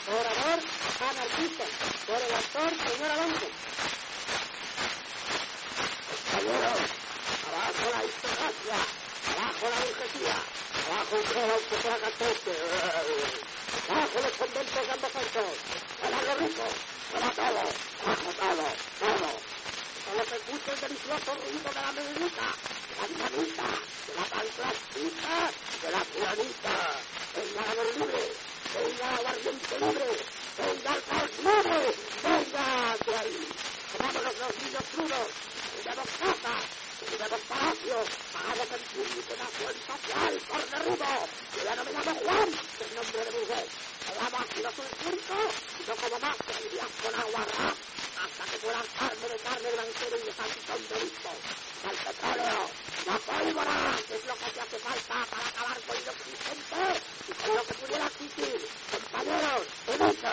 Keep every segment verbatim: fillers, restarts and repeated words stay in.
Orador, anarquista. Por el actor, señor Alonso. Compañeros, abajo la aristocracia, abajo la burguesía, abajo un coro que se haga toque, abajo los conventos de ambos sexos, para los ricos, para todo, abajo todo, todo. Solo se escucha el delicioso ruido de la melodita, de la dinamita, de la panclastica, de la fulanita. Venga la voz libre, venga la aguardiente libre, venga el caos libre, venga de ahí. Vámonos los niños crudos, tenemos casa, tenemos palacio, pagamos el público nación social, por derribo. Yo ya no me llamo Juan, que es nombre de mujer. Me llamo Aquilo Sulfurco, y no como más que vivías con agua rap, hasta que pueda carne de carne blanquero y de salpicón de listo. El petróleo, la pólvora, que es lo que te hace falta para acabar con lo existente y con lo que pudiera existir. Compañeros, evita.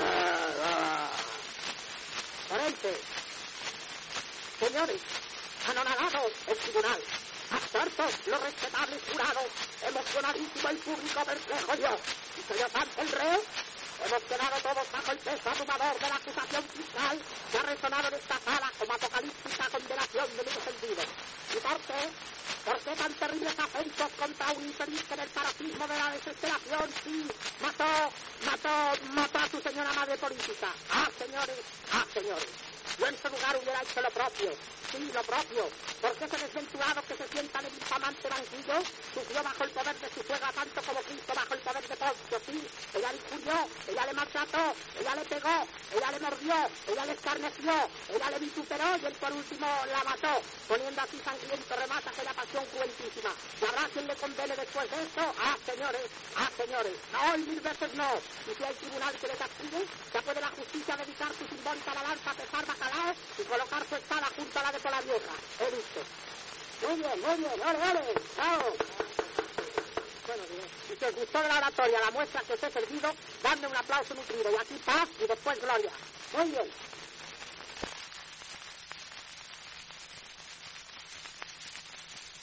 Ponente. Señores, anonadados el tribunal, absortos los respetables jurados, emocionadísimo el público perplejo yo, y señor tanto el reo, hemos quedado todos bajo el peso abrumador de la acusación fiscal que ha resonado en esta sala como apocalíptica condenación de mis sentidos. ¿Y por qué? ¿Por qué tan terribles acentos contra un infeliz que en el paroxismo de la desesperación sí mató, mató, mató a su señora madre política? Ah, señores, ah, señores. Yo en su lugar hubiera hecho lo propio, sí, lo propio, porque ese desventurado que se sienta en el infamante banquillo sufrió bajo el poder de su suegra tanto como Cristo bajo el poder de Poncio, sí, ella le injurió, ella le maltrató, ella le pegó, ella le mordió, ella le escarneció, ella le vituperó y él por último la mató, poniendo así sangriento remata aquella pasión juventísima. ¿Y habrá quien le condene después de esto? Ah, señores, ah, señores, no, y mil veces no. Y si hay tribunal que le castigue, ya puede la justicia dedicar su simbólica balanza a pesar bacalao y colocar su espada junto a la de Pola Vieja. He visto. Muy bien, muy bien, ole, ole, chao. Bueno, bien. Si te gustó de la oratoria, la muestra que os he servido, dadme un aplauso nutrido y aquí paz y después gloria. Muy bien.